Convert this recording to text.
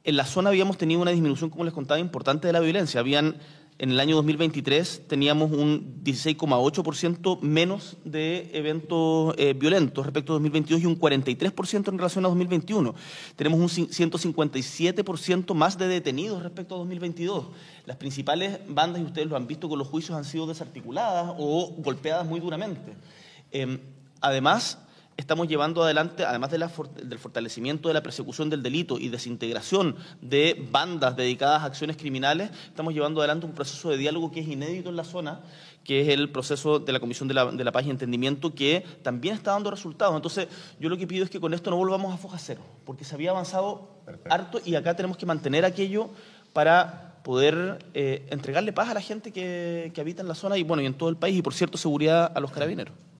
en la zona habíamos tenido una disminución, como les contaba, importante de la violencia. En el año 2023 teníamos un 16,8% menos de eventos violentos respecto a 2022 y un 43% en relación a 2021. Tenemos un 157% más de detenidos respecto a 2022. Las principales bandas, y ustedes lo han visto con los juicios, han sido desarticuladas o golpeadas muy duramente. Además, estamos llevando adelante, además del fortalecimiento de la persecución del delito y desintegración de bandas dedicadas a acciones criminales, estamos llevando adelante un proceso de diálogo que es inédito en la zona, que es el proceso de la Comisión de la Paz y Entendimiento, que también está dando resultados. Entonces, yo lo que pido es que con esto no volvamos a foja cero, porque se había avanzado harto y acá tenemos que mantener aquello para poder entregarle paz a la gente que habita en la zona y, bueno, y en todo el país, y por cierto, seguridad a los carabineros.